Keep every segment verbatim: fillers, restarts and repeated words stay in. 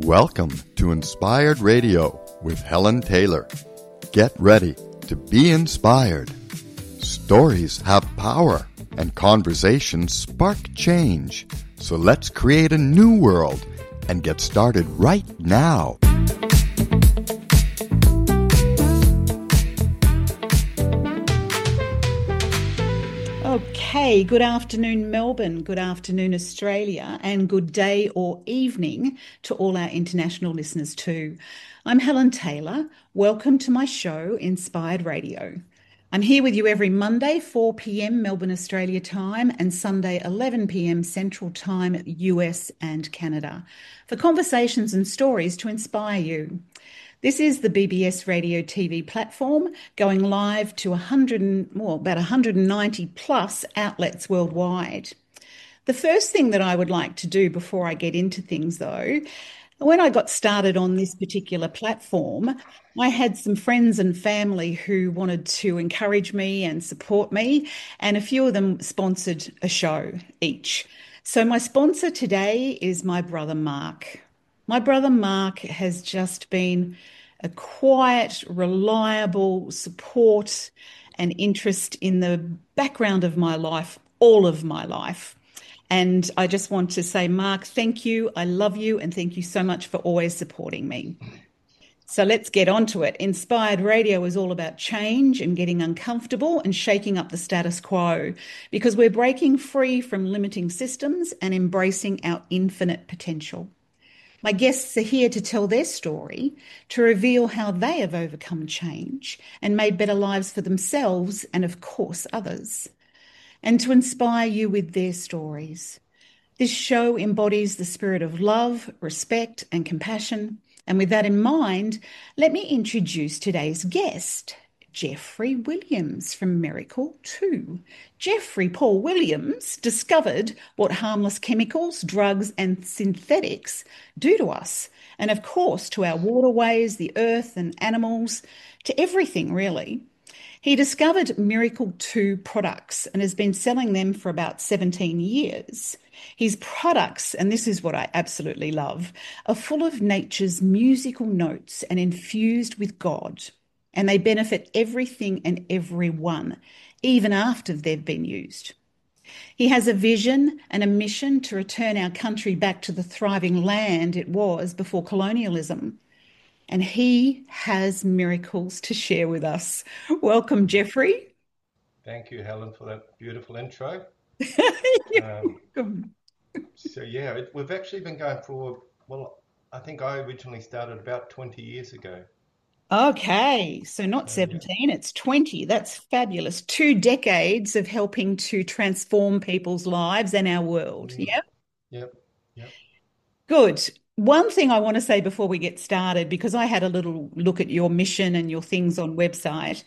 Welcome to Inspired Radio with Helen Taylor. Get ready to be inspired. Stories have power and conversations spark change. So let's create a new world and get started right now. Okay, good afternoon Melbourne, good afternoon Australia, and good day or evening to all our international listeners too. I'm Helen Taylor. Welcome to my show, Inspired Radio. I'm here with you every Monday, four p.m. Melbourne, Australia time, and Sunday, eleven p.m. Central Time, U S and Canada, for conversations and stories to inspire you. This is the B B S Radio T V platform, going live to one hundred, well, about one hundred ninety plus outlets worldwide. The first thing that I would like to do before I get into things, though, when I got started on this particular platform, I had some friends and family who wanted to encourage me and support me, and a few of them sponsored a show each. So my sponsor today is my brother Mark. My brother Mark has just been a quiet, reliable support and interest in the background of my life, all of my life. And I just want to say, Mark, thank you. I love you. And thank you so much for always supporting me. So let's get on to it. Inspired Radio is all about change and getting uncomfortable and shaking up the status quo, because we're breaking free from limiting systems and embracing our infinite potential. My guests are here to tell their story, to reveal how they have overcome change and made better lives for themselves and, of course, others, and to inspire you with their stories. This show embodies the spirit of love, respect, and compassion. And with that in mind, let me introduce today's guest, Jeffrey Williams from Miracle two. Jeffrey Paul Williams discovered what harmless chemicals, drugs, and synthetics do to us, and of course to our waterways, the earth and animals, to everything really. He discovered Miracle two products and has been selling them for about seventeen years. His products, and this is what I absolutely love, are full of nature's musical notes and infused with God. And they benefit everything and everyone, even after they've been used. He has a vision and a mission to return our country back to the thriving land it was before colonialism. And he has miracles to share with us. Welcome, Jeffrey. Thank you, Helen, for that beautiful intro. um, so, yeah, it, we've actually been going for, well, I think I originally started about twenty years ago. Okay, so not seventeen, it's twenty. That's fabulous. Two decades of helping to transform people's lives and our world. Mm. Yep. Yep. Yep. Good. One thing I want to say before we get started, because I had a little look at your mission and your things on website.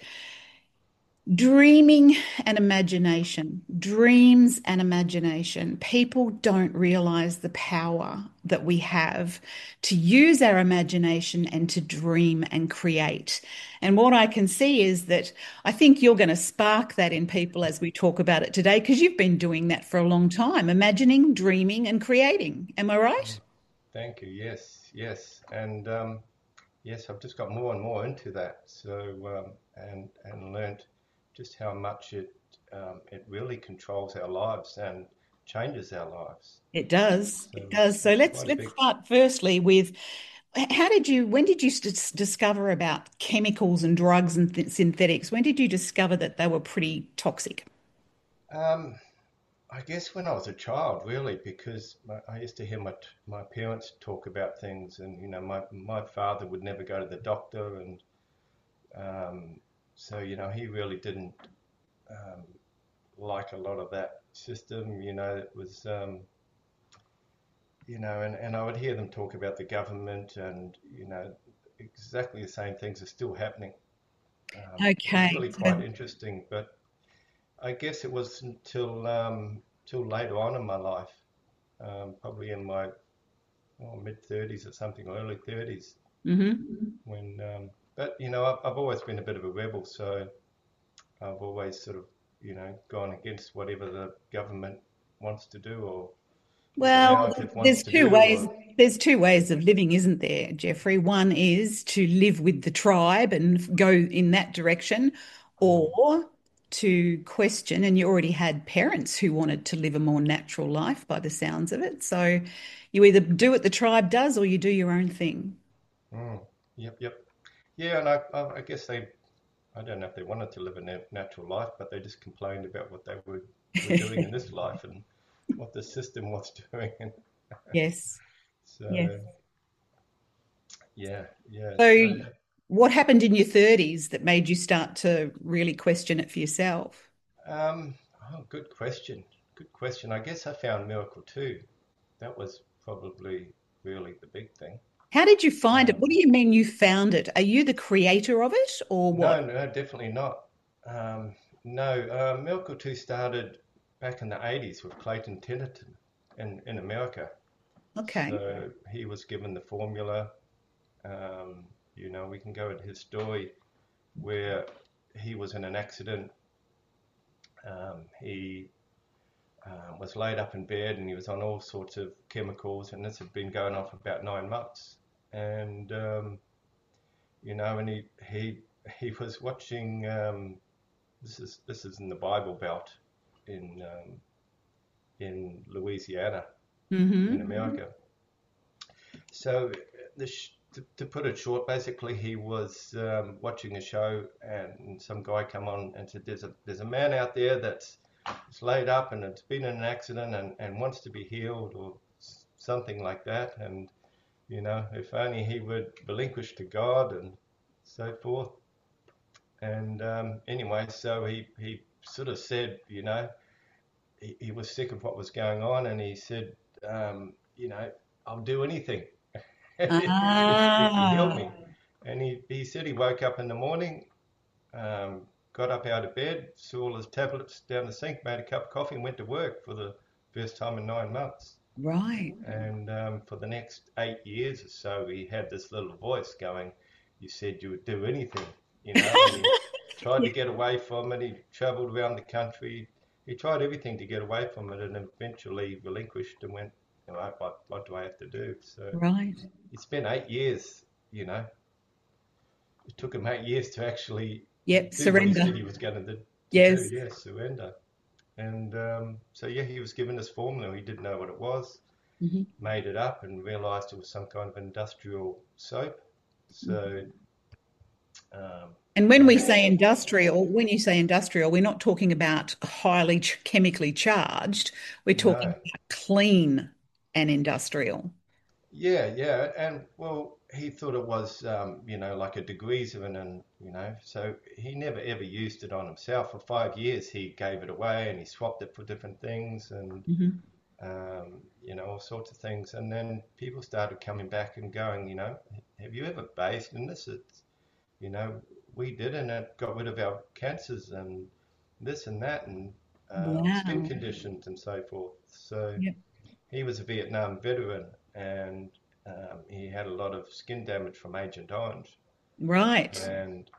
Dreaming and imagination, dreams and imagination. People don't realize the power that we have to use our imagination and to dream and create. And what I can see is that I think you're going to spark that in people as we talk about it today, because you've been doing that for a long time, imagining, dreaming and creating. Am I right? Thank you. Yes, yes. And um, yes, I've just got more and more into that. So, um, and, and learnt just how much it um, it really controls our lives and changes our lives. It does. So It does. So let's let's big... start firstly with how did you when did you st- discover about chemicals and drugs and th- synthetics? When did you discover that they were pretty toxic? Um, I guess when I was a child, really, because my, I used to hear my my parents talk about things, and you know, my my father would never go to the doctor, and um, so you know, he really didn't um, like a lot of that system. You know, it was, um, you know, and, and I would hear them talk about the government, and you know, exactly the same things are still happening. Um, Okay. It's really quite interesting, but I guess it was until um, till later on in my life, um, probably in my well, mid thirties or something, or early thirties, Mm-hmm. when. Um, but you know, I've, I've always been a bit of a rebel, so I've always sort of, you know, gone against whatever the government wants to do, or as a Well, relative wants there's to two do. ways. Or, There's two ways of living, isn't there, Jeffrey? One is to live with the tribe and go in that direction, mm, or to question. And you already had parents who wanted to live a more natural life by the sounds of it. So you either do what the tribe does or you do your own thing. mm, yep, yep. Yeah, and I, I, I guess they, I don't know if they wanted to live a na- natural life, but they just complained about what they were, were doing in this life and what the system was doing. And Yes. Yes. so, yeah, yeah. So So, what happened in your thirties that made you start to really question it for yourself? um, oh, good question. Good question. I guess I found Miracle too. That was probably really the big thing. How did you find it? Um, What do you mean you found it? Are you the creator of it or what? no, no, definitely not. Um, no, uh, Miracle two started back in the eighties with Clayton Tennyson in, in America. Okay. So he was given the formula. Um, you know, we can go into his story where he was in an accident. Um, he uh, was laid up in bed and he was on all sorts of chemicals, and this had been going on for about nine months. And um, you know, and he he he was watching. Um, this is this is in the Bible Belt in um, in Louisiana in Mm-hmm. America. So the sh- to, to put it short, basically he was um, watching a show and some guy come on and said, "There's a there's a man out there that's it's laid up and it's been in an accident and, and wants to be healed or something like that. And you know, if only he would relinquish to God and so forth." And um, anyway, so he he sort of said, you know, he, he was sick of what was going on, and he said, um, you know, "I'll do anything if if you heal Ah, me." And he, he said he woke up in the morning, um, got up out of bed, saw all his tablets down the sink, made a cup of coffee, and went to work for the first time in nine months. right. And um, for the next eight years or so, he had this little voice going, "You said you would do anything," you know, and he tried to Yeah, get away from it. He traveled around the country. He tried everything to get away from it and eventually relinquished and went, "You know, what, what do I have to do?" So right. he spent eight years, you know, it took him eight years to actually Yep, do what he said surrender. he was going to, to do, Yes. yes, surrender. And um, so, yeah, he was given this formula. He didn't know what it was, Mhm. made it up, and realized it was some kind of industrial soap. So, um, And when we and say industrial, when you say industrial, we're not talking about highly ch chemically charged. We're talking no, about clean and industrial. yeah, yeah. And well, he thought it was, um, you know, like a degrees of an, and, you know, so he never ever used it on himself. For five years, he gave it away and he swapped it for different things. And Hmm. um, you know, all sorts of things. And then people started coming back and going, you know, "Have you ever bathed in this? It's, you know, we did, and it got rid of our cancers and this and that, and um, skin Wow. conditions and so forth." So Yep. he was a Vietnam veteran, and um, he had a lot of skin damage from Agent Orange, Right. and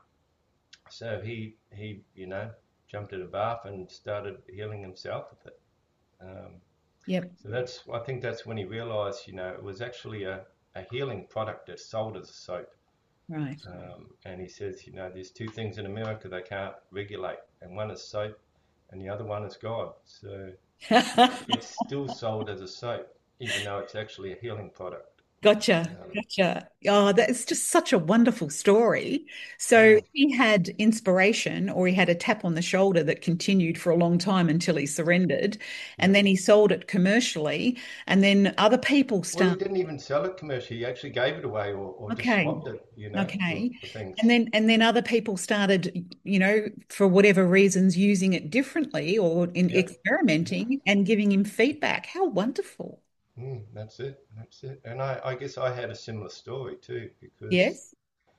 so he he you know jumped in a bath and started healing himself with it. Um, Yep. So that's, I think that's when he realized, you know, it was actually a, a healing product that's sold as a soap. Right. Um, and he says, you know, there's two things in America they can't regulate, and one is soap, and the other one is God. So it's still sold as a soap, even though it's actually a healing product. Gotcha. Um, Gotcha. Oh, that's just such a wonderful story. So mm, he had inspiration, or he had a tap on the shoulder that continued for a long time until he surrendered. And yeah. then he sold it commercially. And then other people Well, he start. didn't even sell it commercially. He actually gave it away, or, or just Okay. swapped it, you know, for, Okay. for And things. then and then other people started, you know, for whatever reasons, using it differently or in Yep. Yep. experimenting and giving him feedback. How wonderful. Mm, that's it. That's it. And I, I guess I had a similar story too, because Yes.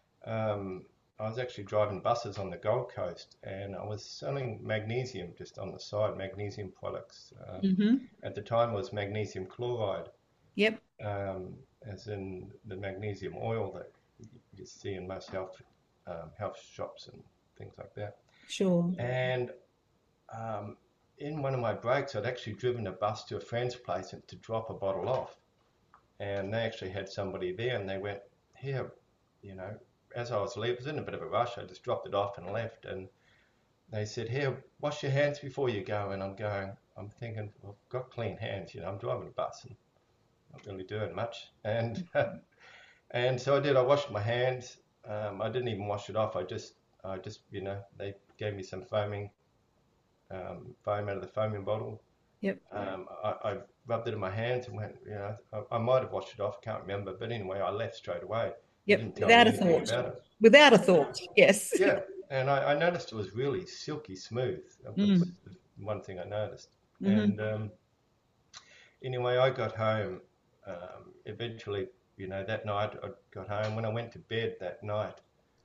Um, I was actually driving buses on the Gold Coast, and I was selling magnesium just on the side, magnesium products. Um, Hmm. at the time, it was magnesium chloride, Yep. um, as in the magnesium oil that you see in most health um, health shops and things like that. Sure. And um, in one of my breaks, I'd actually driven a bus to a friend's place and to drop a bottle off. And they actually had somebody there and they went, here, you know, as I was leaving, I was in a bit of a rush, I just dropped it off and left. And they said, here, wash your hands before you go. And I'm going, I'm thinking, well, I've got clean hands, you know, I'm driving a bus and not really doing much. And and so I did, I washed my hands. Um, I didn't even wash it off. I just, I just, you know, they gave me some foaming, um, foam out of the foaming bottle. Yep. Um, I, I rubbed it in my hands and went, you know, I, I might have washed it off, I can't remember. But anyway, I left straight away. They Yep. didn't tell me Without a anything thought. about it. Without a thought. Yes. Yeah, and I, I noticed it was really silky smooth. That was Mm. the one thing I noticed. hmm And um, anyway, I got home. Um, eventually, you know, that night I got home. When I went to bed that night,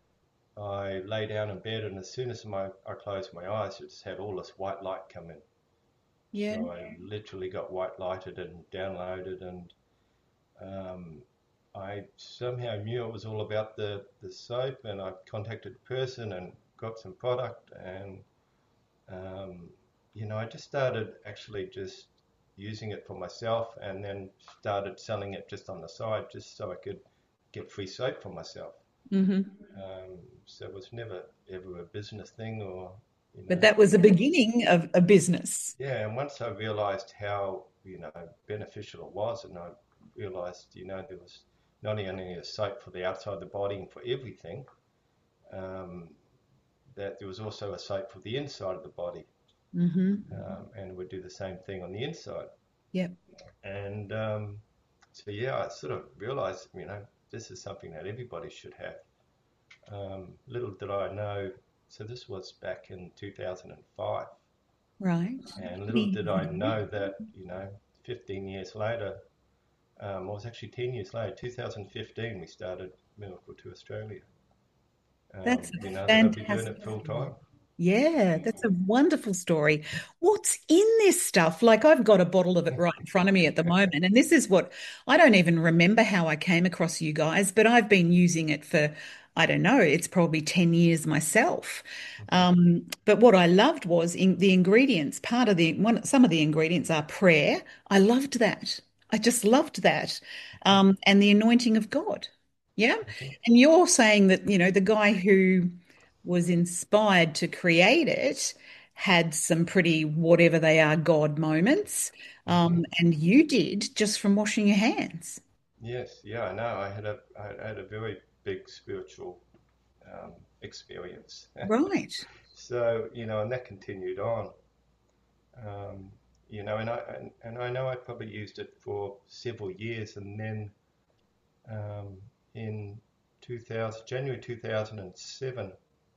I lay down in bed, and as soon as my I closed my eyes, I just had all this white light come in. Yeah. So I literally got white lighted and downloaded, and um, I somehow knew it was all about the, the soap, and I contacted the person and got some product, and um, you know, I just started actually just using it for myself, and then started selling it just on the side, just so I could get free soap for myself. hmm Um, so it was never ever a business thing, or you But know, that was the beginning of a business. yeah. And once I realised how you know beneficial it was, and I realised you know there was not only a soap for the outside of the body and for everything, um, that there was also a soap for the inside of the body, hmm um, and it would do the same thing on the inside. Yep. And um, so yeah, I sort of realised you know this is something that everybody should have. Um, little did I know, so this was back in two thousand five, Right. and little did I know that, you know, fifteen years later, um, it was actually ten years later, two thousand fifteen, we started Miracle to Australia. That's Um, a you know, that I'll be doing fantastic it full story. time. Yeah, that's a wonderful story. What's in this stuff? Like, I've got a bottle of it right in front of me at the moment. And this is what I don't even remember how I came across you guys, but I've been using it for, I don't know, it's probably ten years myself. Um, but what I loved was in the ingredients. Part of the one, some of the ingredients are prayer. I loved that. I just loved that. Um, and the anointing of God. Yeah. And you're saying that, you know, the guy who was inspired to create it had some pretty whatever they are God moments. Mm-hmm. Um, and you did just from washing your hands. Yes, yeah, I know. I had a I had a very big spiritual um, experience. Right. So, you know, and that continued on. Um, you know, and I and, and I know I probably used it for several years, and then um, in two thousand, January two thousand seven,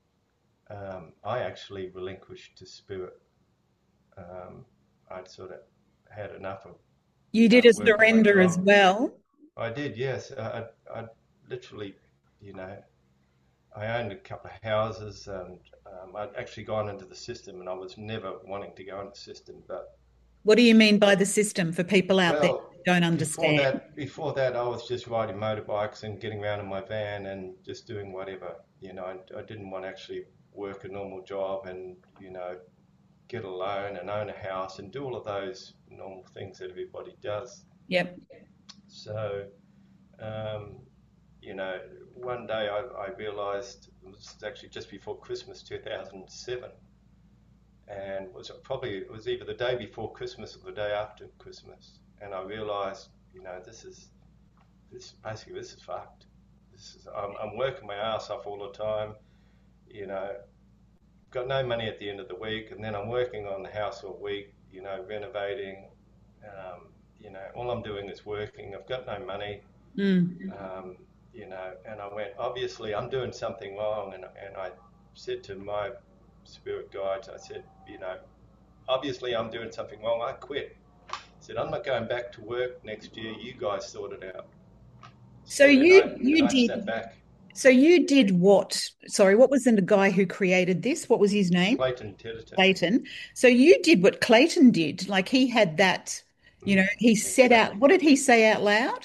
um, I actually relinquished to spirit. Um, I'd sort of had enough of, you You know, did a working my surrender as job. well. I did, yes. I, I, I literally, you know, I owned a couple of houses, and um, I'd actually gone into the system, and I was never wanting to go into the system, but What do you mean by the system for people out there well, who don't before understand? that, before that, I was just riding motorbikes and getting around in my van and just doing whatever. You know, I, I didn't want to actually work a normal job and, you know, get a loan and own a house and do all of those normal things that everybody does. Yep. So, um, you know, one day I, I realized it was actually just before Christmas two thousand seven, and it was probably it was either the day before Christmas or the day after Christmas, and I realized, you know, this is this basically this is fucked. This is I'm, I'm working my ass off all the time, you know, got no money at the end of the week, and then I'm working on the house all week, you know, renovating. Um, you know, all I'm doing is working. I've got no money, Mm. um, you know, and I went, obviously, I'm doing something wrong, and and I said to my spirit guides, I said, you know, obviously I'm doing something wrong. I quit. I said, I'm not going back to work next year. You guys sort it out. So So then I you then you I sat did back. so you did what? Sorry, what was the guy who created this? What was his name? Clayton Tedderton. Clayton. So you did what Clayton did. Like he had that, you know, Mm, he said out, exactly. what did he say out loud?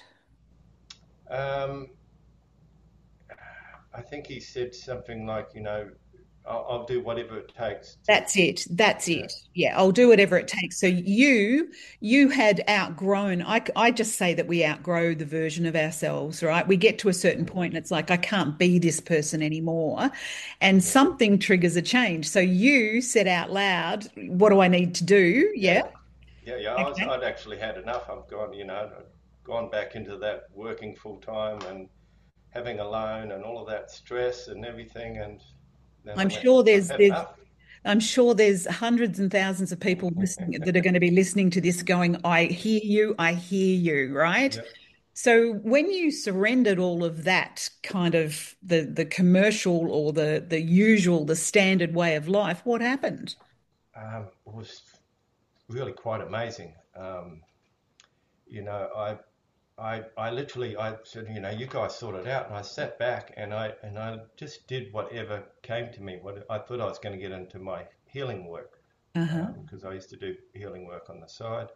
Um, I think he said something like, you know, I'll, I'll do whatever it takes to, That's it. That's yeah, it. Yeah, I'll do whatever it takes. So you you had outgrown. I I just say that we outgrow the version of ourselves, right? We get to a certain point and it's like I can't be this person anymore, and yeah, something triggers a change. So you said out loud, "What do I need to do?" yeah, Yeah. yeah, yeah. I was, Okay. I'd actually had enough. I've gone, you know, I'd gone back into that working full time and having a loan and all of that stress and everything. And then I I'm went, sure I've there's had there's enough. I'm sure there's hundreds and thousands of people listening that are going to be listening to this going, I hear you, I hear you, right? Yeah. So when you surrendered all of that kind of the the commercial or the the usual, the standard way of life, what happened? Um, it was really quite amazing. Um, you know, I I I literally I said, you know, you guys sort it out, and I sat back and I and I just did whatever came to me. What I thought I was going to get into my healing work Uh-huh. because um, I used to do healing work on the side,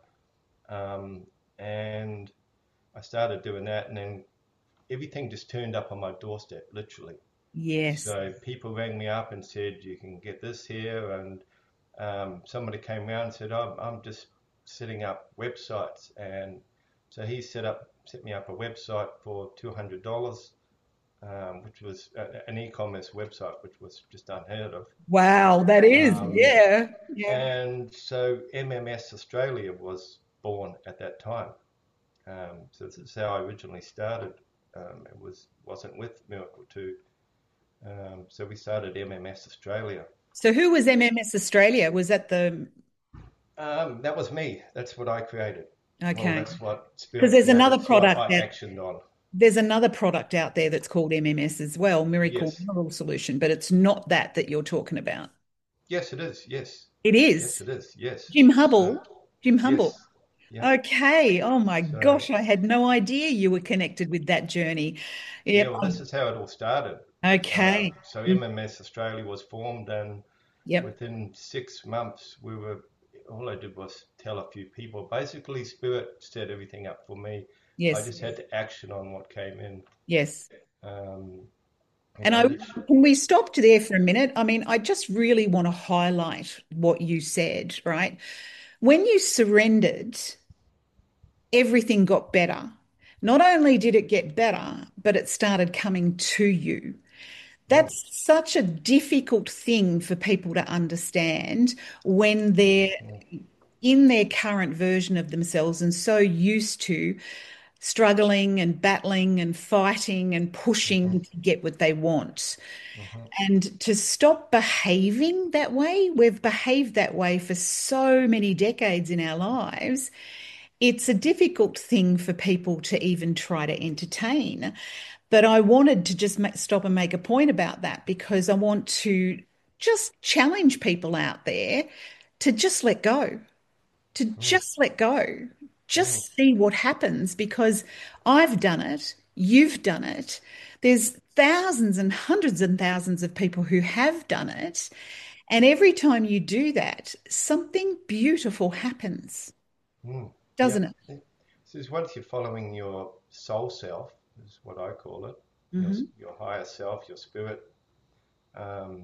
um, and I started doing that, and then everything just turned up on my doorstep, literally. Yes. So people rang me up and said, you can get this here, and um, somebody came around and said, I'm, I'm just setting up websites, and so he set up set me up a website for two hundred dollars, um, which was a, an e-commerce website, which was just unheard of. Wow, that is. Um, Yeah. Yeah. and so M M S Australia was born at that time. Um, so this is how I originally started. Um, it was wasn't with Miracle Two. Um, so we started M M S Australia. So who was M M S Australia? Was that the Um, that was me. That's what I created. Well, okay. that's what Because Spirit there's created. another It's what product I that actioned on. there's another product out there that's called M M S as well, Miracle Yes. Mineral Solution, but it's not that that you're talking about. Yes, it is. Yes. It Yes, is. it is. Yes. Jim So, Hubble. Jim Humble. yes. Yeah. Okay. Oh my So, gosh, I had no idea you were connected with that journey. yeah, Yep. well, this is how it all started. Um, Okay. so Mm. M M S Australia was formed, and Yep. within six months, we were, all I did was tell a few people. Basically, Spirit set everything up for me. I Yes. just had to action on what came in. Yes. Um, you And know, I literally. can we stop there for a minute? I mean, I just really want to highlight what you said, right? When you surrendered, everything got better. Not only did it get better, but it started coming to you. Mm, That's such a difficult thing for people to understand when mm, they're mm, in their current version of themselves and so used to struggling and battling and fighting and mhm, pushing to get what they want. mhm, And to stop behaving that way, we've behaved that way for so many decades in our lives. It's a difficult thing for people to even try to entertain. But I wanted to just ma stop and make a point about that because I want to just challenge people out there to just let go, to mm, just let go, mm, just see what happens because I've done it, you've done it. There's thousands and hundreds and thousands of people who have done it. And every time you do that, something beautiful happens, mm. Yeah. doesn't it? So it's once you're following your soul self, is what I call it, your Hmm. your higher self, your spirit, um,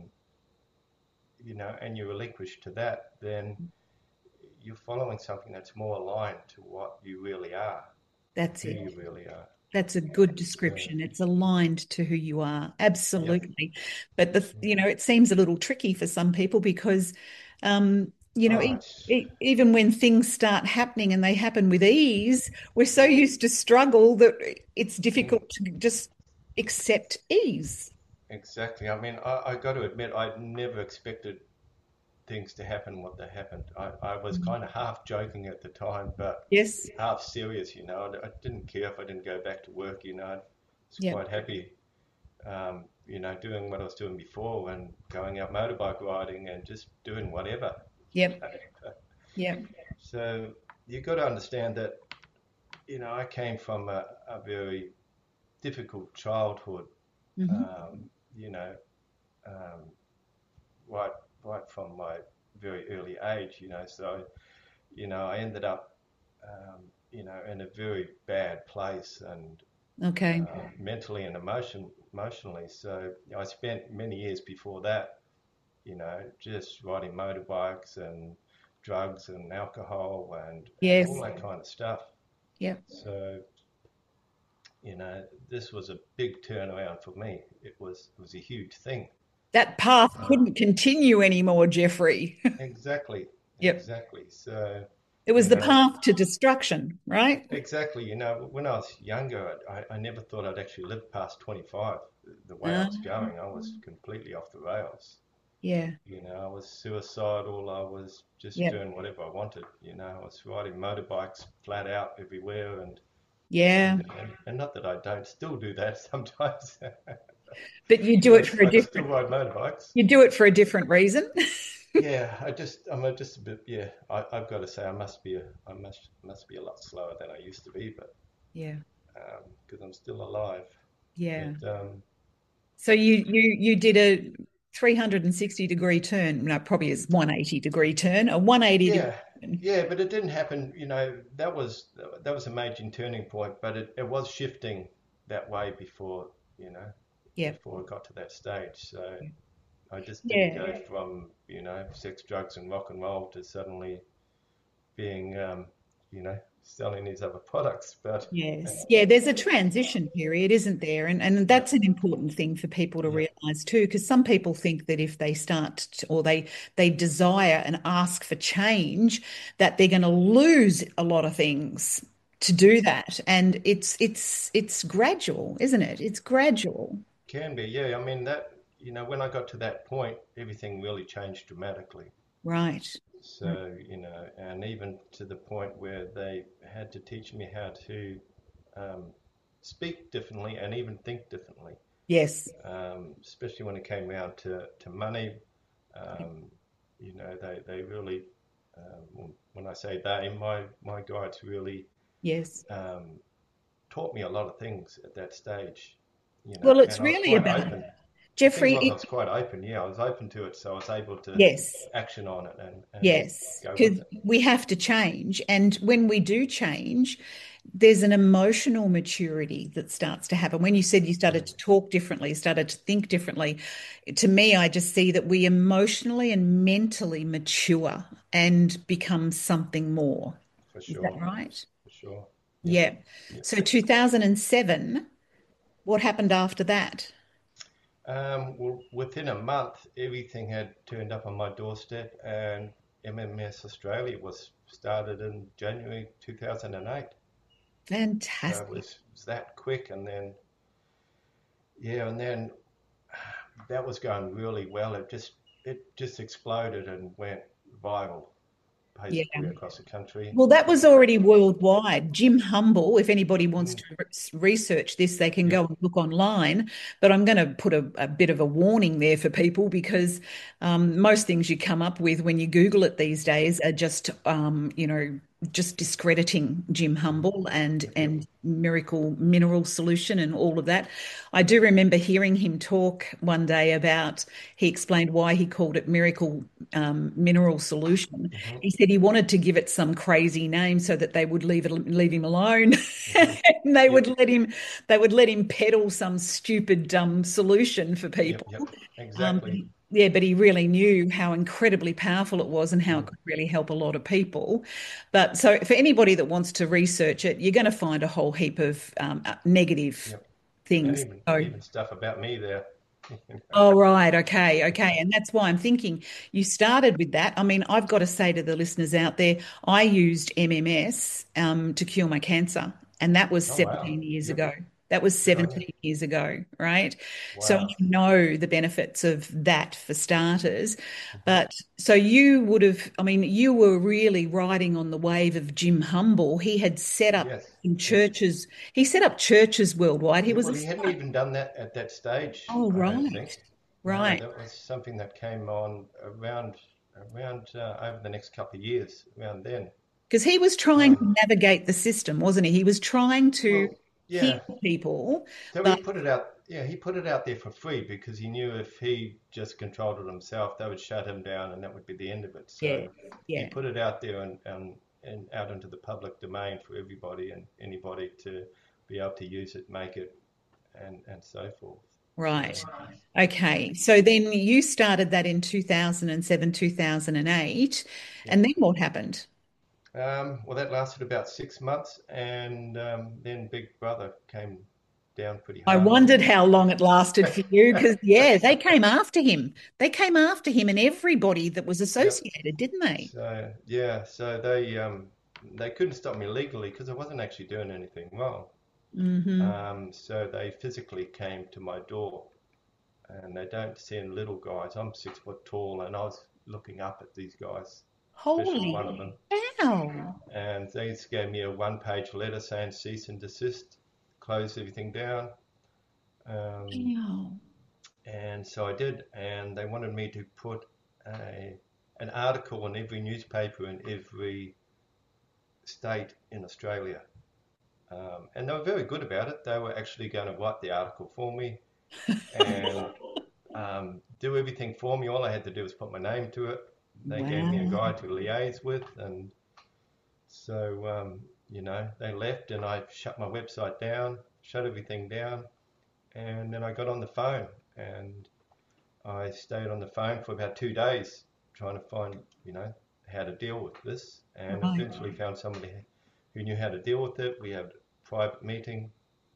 you know, and you relinquish to that, then you're following something that's more aligned to what you really are, That's who it. you really are. That's a good So, description. It's aligned to who you are. yeah. Absolutely. But the, Mm. you know, it seems a little tricky for some people because, um, you know, Oh, e it's, e even when things start happening and they happen with ease, we're so used to struggle that it's mm, difficult to just accept ease. exactly. I mean, I, I got to admit, I never expected things to happen what they happened. I, I was kind of half joking at the time, but Yes. half serious, you know. I, I didn't care if I didn't go back to work, you know. I was Yep. quite happy, um, you know, doing what I was doing before and going out motorbike riding and just doing whatever. Yep. Yep. So you've got to understand that, you know, I came from a, a very difficult childhood, Hmm. um, you know, um, right, right from my very early age, you know. So, you know, I ended up, um, you know, in a very bad place and Okay. uh, mentally and emotion, emotionally. So you know, I spent many years before that, you know, just riding motorbikes and drugs and alcohol and, and Yes. all that kind of stuff. Yep. So, you know, this was a big turnaround for me. It was it was a huge thing. That path couldn't continue anymore, Jeffrey. Exactly, Yep. exactly. So, It was you the know, path to destruction, right? exactly. You know, when I was younger, I, I never thought I'd actually live past twenty-five. The way I Uh, was going, I was completely off the rails. yeah. You know, I was suicidal. I was just Yep. doing whatever I wanted. You know, I was riding motorbikes flat out everywhere, and Yeah. and, and, and not that I don't still do that sometimes. But you You do know, it for a I still different ride motorbikes. you do it for a different reason. Yeah, I just I'm a, just a bit. Yeah, I, I've got to say I must be a I must must be a lot slower than I used to be, but Yeah. because I'm still alive. Yeah. But um, So you you you did a three hundred sixty degree turn. No, probably is one hundred eighty degree turn, a one hundred eighty degree yeah, turn. yeah, but it didn't happen. You know, that was that was a major turning point, but it, it was shifting that way before. You know, Yeah. before it got to that stage. So I just didn't Yeah. go from you know sex, drugs, and rock and roll to suddenly being um, you know selling these other products. But Yes. Yeah, there's a transition period, isn't there? And and yep, that's an important thing for people to yep, realize too, because some people think that if they start to, or they they desire and ask for change, that they're going to lose a lot of things to do that. And it's it's it's gradual, isn't it? It's gradual. can be. Yeah, I mean that. You know, when I got to that point, everything really changed dramatically. Right. Right. So, you know, and even to the point where they had to teach me how to um, speak differently and even think differently, Yes. um, especially when it came around to, to money. Um, you know, they, they really, um, when I say they, my, my guides really Yes. um, taught me a lot of things at that stage, you know, Well, it's and I was really quite about open. The thing Jeffrey. was, I It, was quite open. Yeah, I was open to it, so I was able to yes. action on it and, and Yes, go with because it. we have to change. And when we do change, there's an emotional maturity that starts to happen. When you said you started to talk differently, started to think differently, to me, I just see that we emotionally and mentally mature and become something more. For Is that sure, right? for sure. Yep, Yeah. yep. So two thousand seven, what happened after that? Um, well, within a month, everything had turned up on my doorstep, and M M S Australia was started in January two thousand eight. So it Fantastic. was, it was that quick, and then yeah, and then that was going really well. It just it just exploded and went viral Yeah. basically across the country. Well, that was Uh, already worldwide. Jim Humble, if anybody wants mm, to re- research this, they can go yep, and look online. But I'm going to put a, a bit of a warning there for people because um, most things you come up with when you Google it these days are just, um, you know, just discrediting Jim mm, Humble and yep, and Miracle Mineral Solution and all of that. I do remember hearing him talk one day about, he explained why he called it Miracle um, Mineral Solution. hmm, He said he wanted to give it some crazy name so that they would leave it leave him alone. hmm, And they would yep, let him they would let him peddle some stupid dumb solution for yep, people. yep, Um, exactly. yeah, but he really knew how incredibly powerful it was and how it Mm, could really help a lot of people. But so for anybody that wants to research it, you're going to find a whole heap of um, uh, negative yep, and things. even So, even stuff about me there. oh, right. Okay. Okay. And that's why I'm thinking you started with that. I mean, I've got to say to the listeners out there, I used M M S um, to cure my cancer, and that was Oh wow. seventeen years Yep. ago. That was Good on you. seventeen years ago, right? So I Wow. know the benefits of that for starters. Hmm. But so you would have, I mean, you were really riding on the wave of Jim Humble. He had set up Yes. some Yes. churches, he set up churches worldwide. He Yeah, was well, a he hadn't smart. even done that at that stage, Oh, I don't think. right. No, Right. that was something that came on around around uh, over the next couple of years, around then. Because he was trying Um, to navigate the system, wasn't he? He was trying to well, heal yeah. people, So he but put it out. Yeah, he put it out there for free because he knew if he just controlled it himself, they would shut him down, and that would be the end of it. yeah, So he yeah, put it out there and and, and out into the public domain for everybody and anybody to be able to use it, make it, and and so forth. Right. So, Okay. So then you started that in two thousand seven, two thousand eight. yeah. And then what happened? Um, well, that lasted about six months, and um, then Big Brother came down pretty I hard on wondered how long it lasted for you me. because, yeah, they came after him. They came after him and everybody that was Yep. associated, didn't they? So yeah, so they um, they couldn't stop me legally because I wasn't actually doing anything wrong. Hmm. Um, so they physically came to my door, and they don't send little guys. I'm six foot tall, and I was looking up at these guys, especially one of Holy them, cow. and they just gave me a one-page letter saying cease and desist, close everything down. Um, Wow. and so I did, and they wanted me to put a an article in every newspaper in every state in Australia. Um, and they were very good about it. They were actually going to write the article for me and um, do everything for me. All I had to do was put my name to it. They gave me a Wow. guy to liaise with, and so um, you know they left, and I shut my website down, shut everything down, and then I got on the phone, and I stayed on the phone for about two days trying to find you know how to deal with this, and Right. eventually found somebody who knew how to deal with it. We had a private meeting.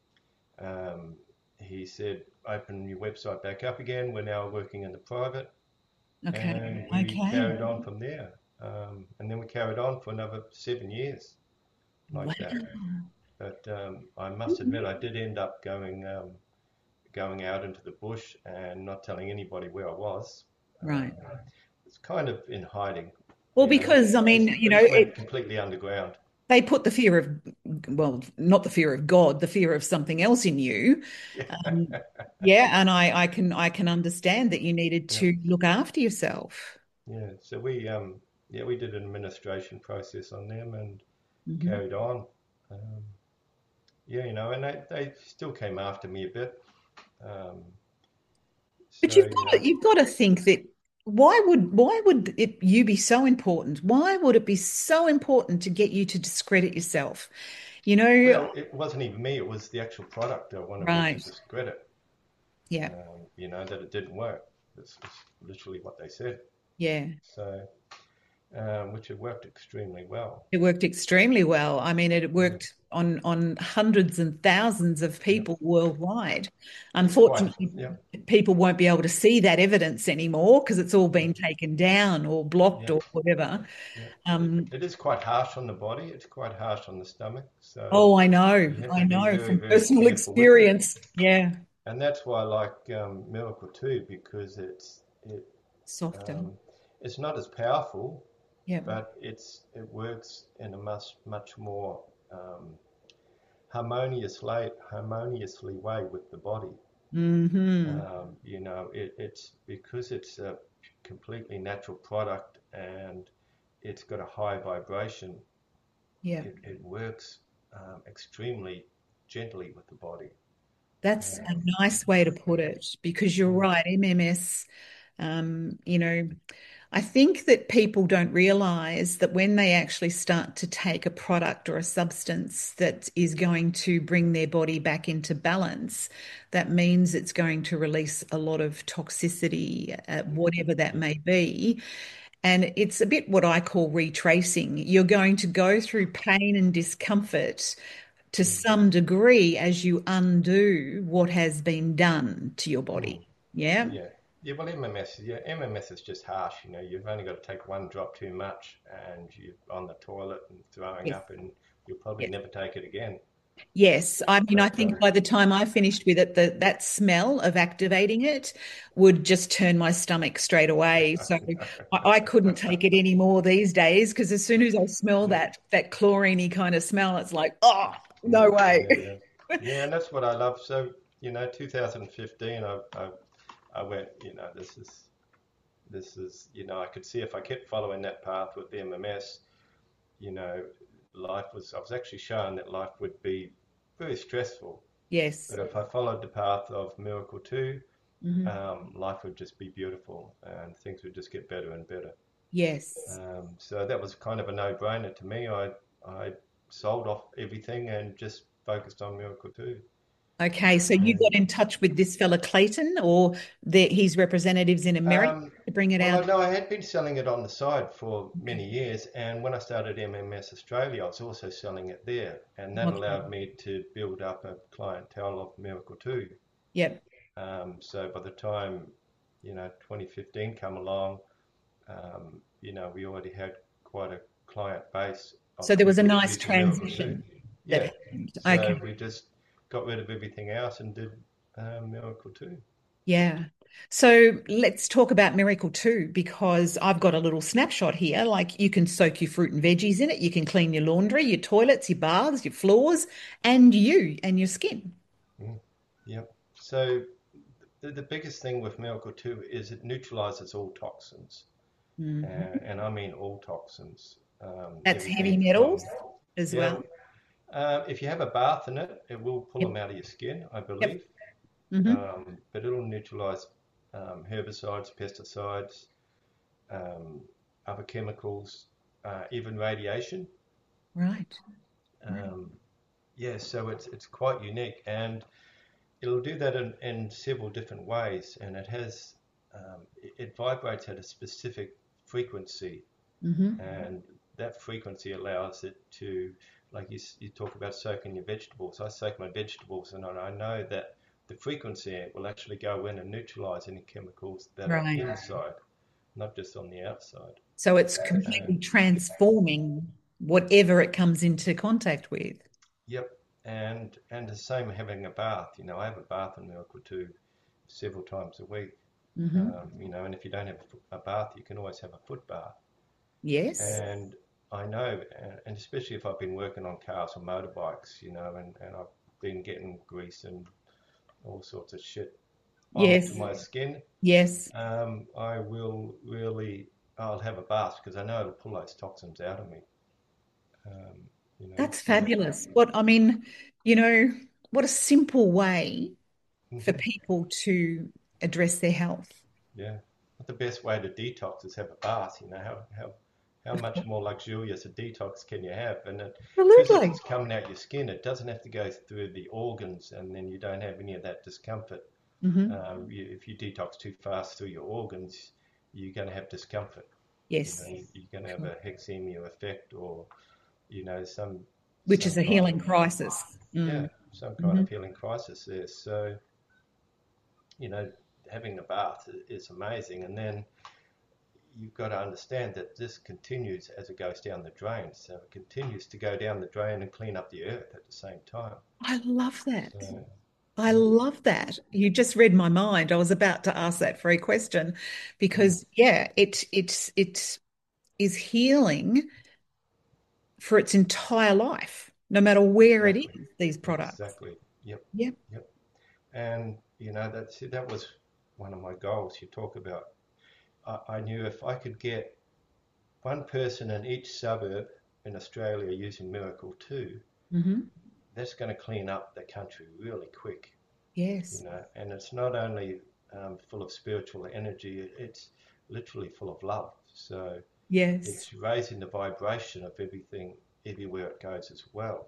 Um, he said, open your website back up again. We're now working in the private. Okay. And we Okay. carried on from there. Um, and then we carried on for another seven years Wow. like that. But um, I must admit, I did end up going um, going out into the bush and not telling anybody where I was. Right. Um, it's kind of in hiding, Well, you know. because I I mean, just, you I know, just went it completely underground. they put the fear of, well, not the fear of God, the fear of something else in you. Yeah, Um, yeah, and I, I can I can understand that you needed yeah, to look after yourself. yeah. So we um, yeah, we did an administration process on them and Hmm. carried on. Um, yeah, you know, and they, they still came after me a bit. Um, But so, you've you got know, to, you've got to think that why would why would it you be so important? Why would it be so important to get you to discredit yourself? You know, well, it wasn't even me, it was the actual product I wanted me to right? discredit, Yeah, um, you know, that it didn't work. That's literally what they said. yeah. So, um, which had worked extremely well. It worked extremely well. I mean, it Mm, worked on on hundreds and thousands of yeah, people worldwide. it's quite, Unfortunately, yeah, people won't be able to see that evidence anymore because it's all yeah, been taken down or blocked yeah, or whatever. yeah. It, Um, it is quite harsh on the body, it's quite harsh on the stomach. So, oh, I know, you have I to be know very, from very personal careful with it. experience. Yeah, And that's why I like um, Miracle too, because it's it softer. um, it's not as powerful, Yeah. but it's it works in a much much more um, harmonious way, harmoniously way with the body. Hmm. Um, you know, it, it's because it's a completely natural product and it's got a high vibration. Yeah. It, it works um, extremely gently with the body. That's a Um, nice way to put it because you're mm, right, M M S, um, you know, I think that people don't realize that when they actually start to take a product or a substance that is going to bring their body back into balance, that means it's going to release a lot of toxicity, uh, whatever that yeah, may be. And it's a bit what I call retracing. You're going to go through pain and discomfort to mm, some degree as you undo what has been done to your mm. body. Yeah. Yeah. Yeah, well, M M S, yeah, M M S is just harsh. You know, you've only got to take one drop too much, and you're on the toilet and throwing Yes. up, and you'll probably Yes. never take it again. Yes. I mean, I But think um, by the time I finished with it, the, that smell of activating it would just turn my stomach straight away. So I, I couldn't take it anymore these days because as soon as I smell yeah, that that chlorine kind of smell, it's like, oh, yeah, no way. yeah, yeah, yeah, and that's what I love. So, you know, two thousand fifteen, I, I, I went, you know, this is, this is, you know, I could see if I kept following that path with the M M S, you know, life was, I was actually shown that life would be very stressful. Yes. But if I followed the path of Miracle two, Hmm. um, life would just be beautiful and things would just get better and better. Yes. Um, so that was kind of a no-brainer to me. I I sold off everything and just focused on Miracle two. Okay, so you got And in touch with this fella Clayton or the, his representatives in America um, to bring it well, I out? know I had been selling it on the side for many years, and when I started M M S Australia, I was also selling it there, and that Okay. allowed me to build up a clientele of Miracle Two. Yep. Um, so by the time, you know, twenty fifteen come along, um, you know, we already had quite a client base So of there was a people nice using Miracle Two. transition that Yeah, happened. so Okay. we just got rid of everything else and did um, Miracle Two. Yeah. So let's talk about Miracle two because I've got a little snapshot here. Like you can soak your fruit and veggies in it. You can clean your laundry, your toilets, your baths, your floors, and you and your skin. Mm, yep. So the, the biggest thing with Miracle Two is it neutralizes all toxins, Mhm. and, and I mean all toxins. Um, That's heavy everything metals from, as yeah, well. uh, if you have a bath in it, it will pull Yep. them out of your skin, I Yep. believe. Hmm. Um, but it'll neutralize um, herbicides, pesticides, um, other chemicals, uh, even radiation. Right. Right. Um, yeah, so it's it's quite unique, and it'll do that in, in several different ways, and it has um, it, it vibrates at a specific frequency, Hmm. and that frequency allows it to, like you, you talk about soaking your vegetables. I soak my vegetables, and I know that the frequency will actually go in and neutralize any chemicals that are Right. inside, not just on the outside. So it's And completely transforming whatever it comes into contact with. yep, and and the same having a bath. You know, I have a bath in Miracle Two several times a week. Hmm. Um, you know, and if you don't have a, a bath, you can always have a foot bath. Yes. And I know, and especially if I've been working on cars or motorbikes, you know, and, and I've been getting grease and all sorts of shit onto Yes. my skin, Yes. um, I will really, I'll have a bath because I know it'll pull those toxins out of me. Um, you know, That's so fabulous. What I mean, you know, what a simple way for mhm, people to address their health. yeah. But the best way to detox is have a bath. You know, how how how much more luxurious a detox can you have? And it, because Absolutely. it's coming out your skin, it doesn't have to go through the organs, and then you don't have any of that discomfort. Hmm. Um, you, if you detox too fast through your organs, you're going to have discomfort. You know, Yes. you, you're going to have a hexemia effect, or you know, some Which some is a kind healing of crisis. yeah, Mm. some kind Hmm. of healing crisis there. So you know, having a bath is amazing, and then you've got to understand that this continues as it goes down the drain. So it continues to go down the drain and clean up the earth at the same time. I love that. So I yeah, love that. You just read my mind. I was about to ask that very question mm, because yeah, it it it is healing for its entire life, no matter where it exactly, is, these products. exactly. Yep, Yeah. yep. And you know that's that was one of my goals. You talk about. I, I knew if I could get one person in each suburb in Australia using Miracle Two, Hmm. that's going to clean up the country really quick. You Yes. know, and it's not only um, full of spiritual energy; it's literally full of love. So Yes. it's raising the vibration of everything everywhere it goes as well.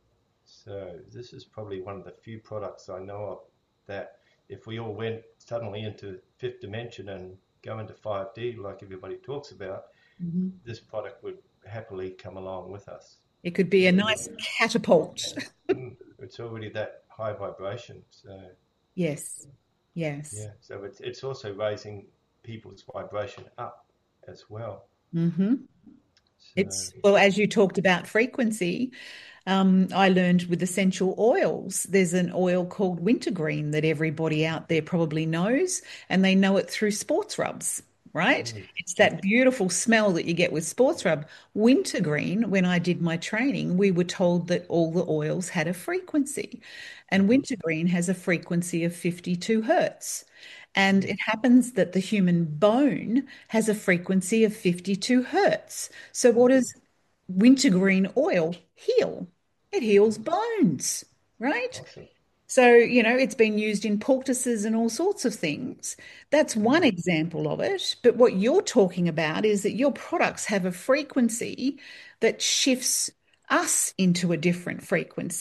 So this is probably one of the few products I know of that if we all went suddenly into fifth dimension and go into five D like everybody talks about, Hmm. this product would happily come along with us It could be a because it, nice catapult. mm, it's already that high vibration. So Yes. Yes. yeah, so it's it's also raising people's vibration up as well. Hmm. So It's, well, as you talked about frequency, um, I learned with essential oils, there's an oil called wintergreen that everybody out there probably knows, and they know it through sports rubs, right? mm, It's yep, that beautiful smell that you get with sports rub. Wintergreen, when I did my training, we were told that all the oils had a frequency, and hmm wintergreen has a frequency of fifty-two hertz. And mm, it happens that the human bone has a frequency of fifty-two hertz. So, what mm, does wintergreen oil heal? It heals bones, right? awesome. So, you know, it's been used in poultices and all sorts of things. That's one Mm. example of it. But what you're talking about is that your products have a frequency that shifts us into a different frequency.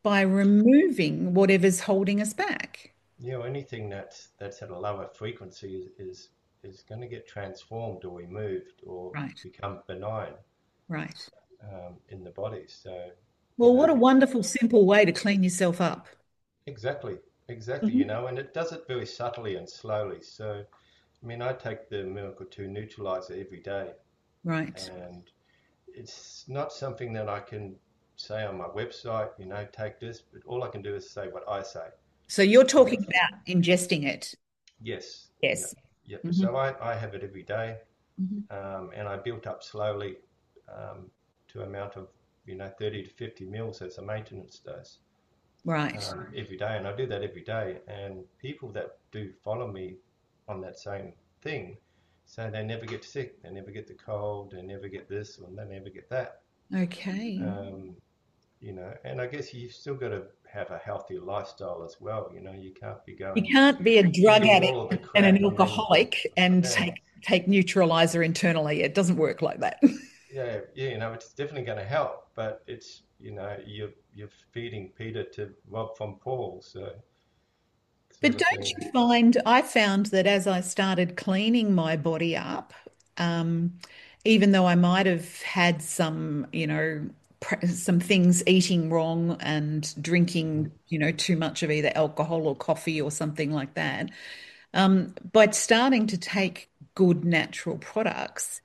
by removing whatever's holding us back. You know, anything that's that's at a lower frequency is is, is going to get transformed or removed or Right, become benign right. um, in the body. So, you Well, what know, a wonderful, simple way to clean yourself up. exactly, exactly, you Mhm. know, and it does it very subtly and slowly. So, I mean, I take the Miracle two neutralizer every day, Right. and it's not something that I can say on my website, you know, take this, but all I can do is say what I say. So you're And talking about ingesting it. yes, yep, Yes. yep. Hmm. So I, I have it every day, Hmm. um, and I built up slowly um, to amount of, you know, thirty to fifty mils as a maintenance dose Right. um, every day, and I do that every day. And people that do follow me on that same thing say they never get sick, they never get the cold, they never get this, or they never get that. Okay. Um, you know, and I guess you've still got to have a healthy lifestyle as well. You know, you can't be You going can't be a drug eating addict all of the and an crap and then, alcoholic and yeah, take take neutralizer internally. It doesn't work like that. yeah, yeah, you know, it's definitely going to help, but it's, you know, you're you're feeding Peter to rob from Paul, so But sort of don't thing. you find, I found that as I started cleaning my body up, um, even though I might have had some, you know, pr- some things eating wrong and Hmm. drinking, you know, too much of either alcohol or coffee or something like that, um, by starting to take good natural products,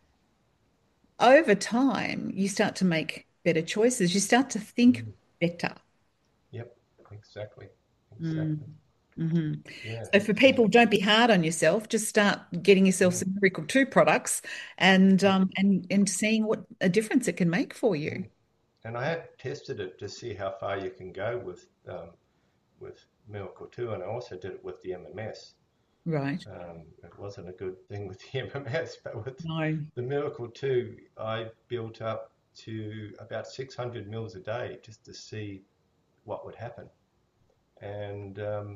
over time, you start to make better choices. You start to think Mm. better. Yep, exactly, Mm. exactly. Hmm. Yeah, So for so people, don't be hard on yourself. Just start getting yourself mm, some Miracle two products and yep. um and and seeing what a difference it can make for you. Mm. And I have tested it to see how far you can go with um, with Miracle two, and I also did it with the M M S. Right. Um, it wasn't a good thing with the M M S, but with No. the Miracle two, I built up to about six hundred mils a day just to see what would happen. And um,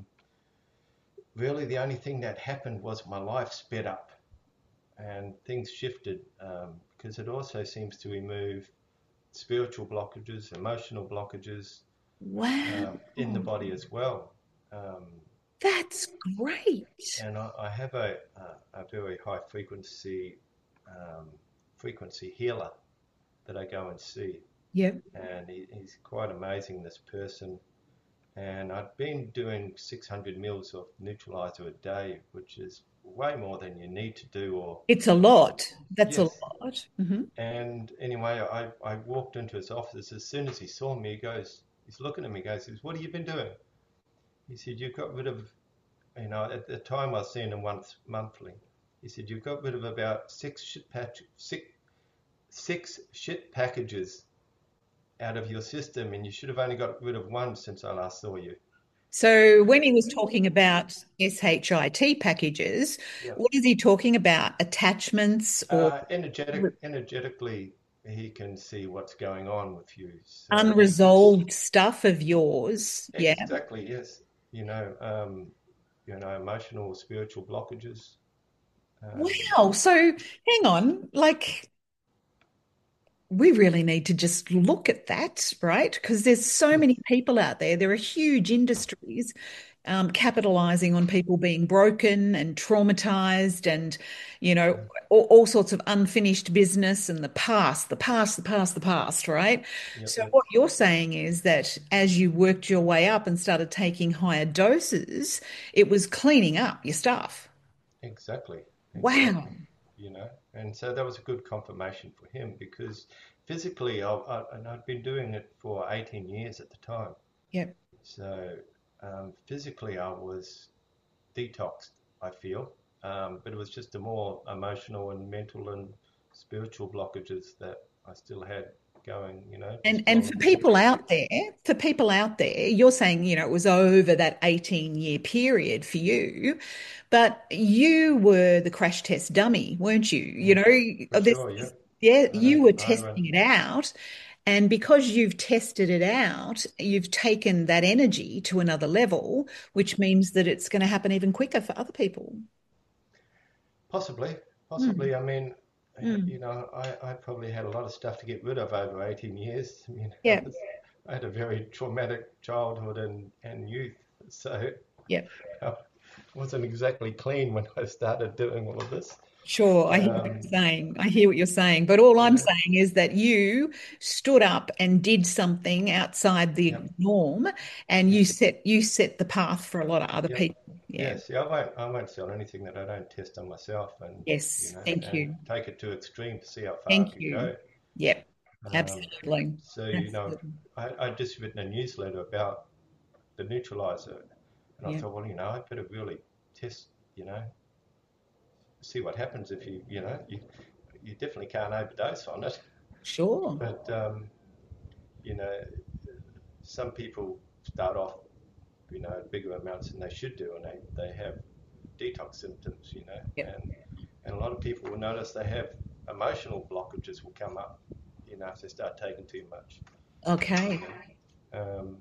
really, the only thing that happened was my life sped up and things shifted um, because it also seems to remove spiritual blockages, emotional blockages Wow. um, in the body as well. Um, That's great. and I, I have a, a, a very high frequency um, frequency healer that I go and see, Yep. and he, he's quite amazing. This person, and I've been doing six hundred mils of neutralizer a day, which is way more than you need to do. Or It's a lot. That's a yes, lot. Hmm. and anyway, I, I walked into his office. As soon as he saw me, he goes, he's looking at me, goes, he goes, "What have you been doing?" He said, "You've got rid of, you know, at the time I was seeing him once monthly." He said, "You've got rid of about six shit patch, six, six shit packages out of your system, and you should have only got rid of one since I last saw you." So when he was talking about SHIT packages, Yeah. what is he talking about? Attachments or Uh, energetic, energetically, he can see what's going on with you. So he can, unresolved stuff of yours? Yeah. exactly, yes. You know, um, you know, emotional or spiritual blockages. Um, Wow. So hang on, like we really need to just look at that, right? Because there's so many people out there. There are huge industries um, capitalizing on people being broken and traumatized and, you know, mm, all, all sorts of unfinished business and the past, the past, the past, the past, right? yep, So yep, what you're saying is that as you worked your way up and started taking higher doses, it was cleaning up your stuff. exactly, Wow. exactly. You know, and so that was a good confirmation for him because physically, I, I, and I'd been doing it for eighteen years at the time. Yep. So um, physically, I was detoxed, I feel, um, but it was just the more emotional and mental and spiritual blockages that I still had going, you know, And just and from for people out there, for people out there, you're saying, you know, it was over that eighteen year period for you, but you were the crash test dummy, weren't you? You mm, for know, this, sure, yeah. yeah, I know, you were I run, testing it out. And because you've tested it out, you've taken that energy to another level, which means that it's going to happen even quicker for other people. possibly, Mm, possibly. I mean, mm. you know, I, I probably had a lot of stuff to get rid of over eighteen years. You know, Yeah. it was I had a very traumatic childhood and, and youth, so Yep. I wasn't exactly clean when I started doing all of this. Sure, I hear what Um, you're saying. I hear what you're saying. But all I'm yeah, saying is that you stood up and did something outside the yep, norm, and yep, you set you set the path for a lot of other yep. people. Yeah. Yeah, see, I won't, I won't sell anything that I don't test on myself, and you Yes. know, Thank and you. take it to extreme to see how far I Thank can you. go. Yep. Um, Absolutely. so you know, Absolutely. I I just written a newsletter about the neutralizer, and I Yeah. thought, well, you know, I better really test, you know, see what happens if you, you know, you you definitely can't overdose on it, Sure. but um, you know, some people start off, you know, bigger amounts than they should do, and they they have detox symptoms, you know, Yep. and and a lot of people will notice they have emotional blockages will come up, you know, if they start taking too much, you Okay. know. Um,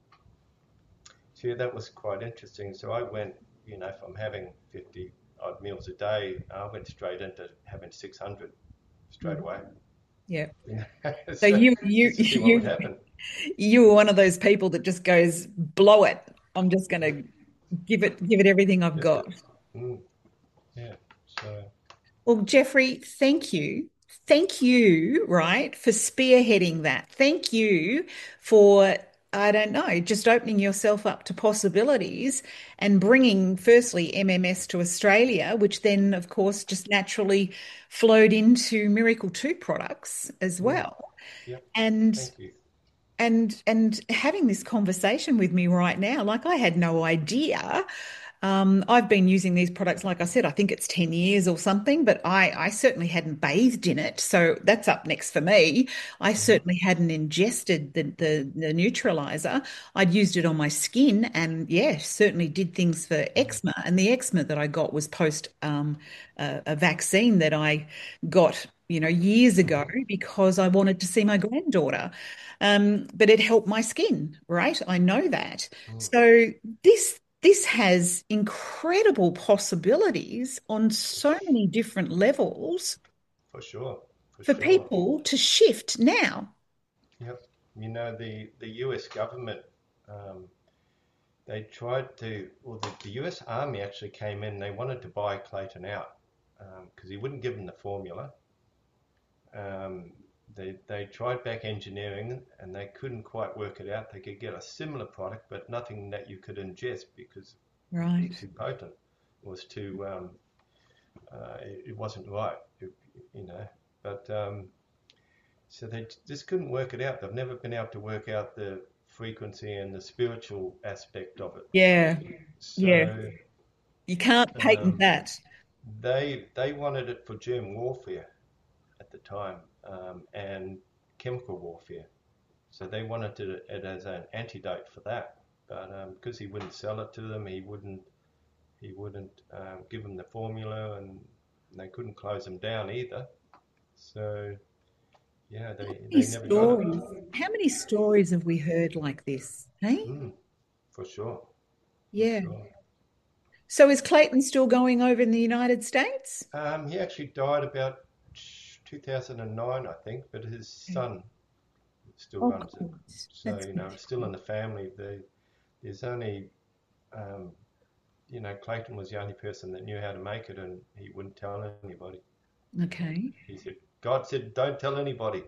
so yeah, that was quite interesting. So I went, you know, from having fifty odd meals a day, I went straight into having six hundred straight Mm. away, Yeah. you know, So so you you just to see what would you happen. you were one of those people that just goes, blow it. I'm just going Yep, to give it give it everything I've just got. it. Mm, yeah. So Well, Jeffrey, thank you. Thank you, right, for spearheading that. Thank you for, I don't know, just opening yourself up to possibilities and bringing, firstly, M M S to Australia, which then, of course, just naturally flowed into Miracle two products as mm, well. yep. And Thank you. and and having this conversation with me right now, like I had no idea. Um, I've been using these products, like I said, I think it's ten years or something, but I, I certainly hadn't bathed in it. So that's up next for me. I Hmm. certainly hadn't ingested the, the, the neutralizer. I'd used it on my skin and, yeah, certainly did things for Mm, eczema. And the eczema that I got was post um, a, a vaccine that I got, you know, years ago hmm. because I wanted to see my granddaughter. Um, but it helped my skin, right? I know that. Mm, So this this has incredible possibilities on so many different levels for sure, for for sure. people to shift now. Yep. You know, the, the U S government, um, they tried to, well, the, the U S Army actually came in, they wanted to buy Clayton out because um, he wouldn't give them the formula. Um, they, they tried back engineering and they couldn't quite work it out. They could get a similar product, but nothing that you could ingest because it was Right. too potent. It was too, um, uh, it, it wasn't right, it, you know. But um, So they just couldn't work it out. They've never been able to work out the frequency and the spiritual aspect of it. Yeah. Yeah. So You can't patent um, that. they they wanted it for germ warfare at the time um, and chemical warfare. So they wanted it, it as an antidote for that. But um, because he wouldn't sell it to them, he wouldn't he wouldn't um, give them the formula, and they couldn't close him down either. So yeah, they Many they never got it. stories. How many stories have we heard like this? Hey? Mm, for sure, for Yeah. sure. So is Clayton still going over in the United States? Um, he actually died about two thousand nine, I think, but his son still Oh, runs it. good. So, That's you know, good. it's still in the family. The, there's only, um, you know, Clayton was the only person that knew how to make it, and he wouldn't tell anybody. Okay. He said, God said, don't tell anybody.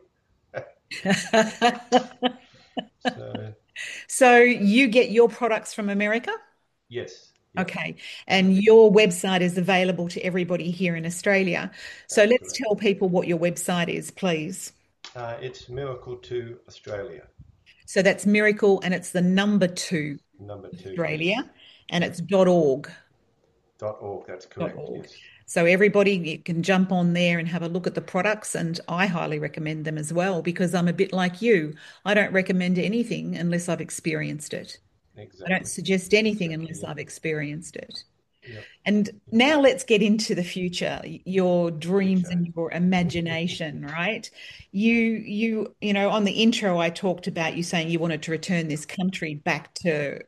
So, So you get your products from America? yes, yep, Okay. yep, And your website is available to everybody here in Australia. So that's let's correct. tell people what your website is, please. Uh, it's Miracle two Australia, So that's Miracle and it's the number two number two, yes. Australia and Yep, it's .org. dot org, that's Dot correct, .org. yes. So everybody you can jump on there and have a look at the products, and I highly recommend them as well because I'm a bit like you. I don't recommend anything unless I've experienced it. I don't Exactly, suggest anything exactly, unless yep, I've experienced it. yep, And yep. now let's get into the future, your dreams Future. and your imagination, right? You, you, you know, on the intro, I talked about you saying you wanted to return this country back to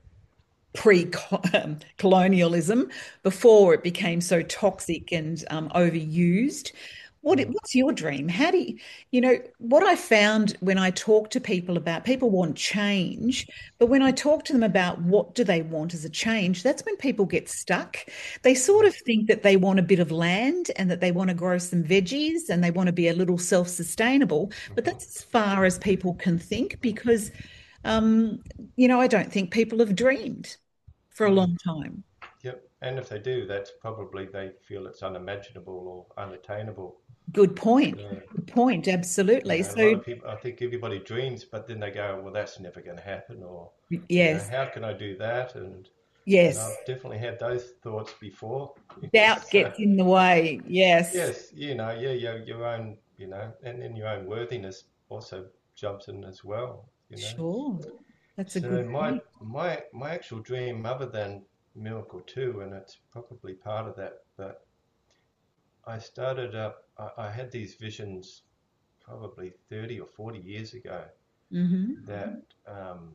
pre-colonialism before it became so toxic and um, overused. What, what's your dream? How do you, you know, what I found when I talk to people about, people want change, but when I talk to them about what do they want as a change, that's when people get stuck. They sort of think that they want a bit of land and that they want to grow some veggies and they want to be a little self-sustainable, but Mhm. that's as far as people can think because, um, you know, I don't think people have dreamed for a Mm. long time. Yep. And if they do, that's probably they feel it's unimaginable or unattainable. Good point. So, Good point. you Absolutely. know, a So, lot of people, I think everybody dreams, but then they go, well, that's never going to happen, or, you know, yes, how can I do that? And and yes. I've definitely had those thoughts before. Doubt So, gets in the way. Yes. yes, you know, yeah, your your own, you know, and then your own worthiness also jumps in as well, you know. Sure. That's a So good my point. my my actual dream, other than Miracle Two, and it's probably part of that, but I started up. I, I had these visions probably thirty or forty years ago Hmm. that um,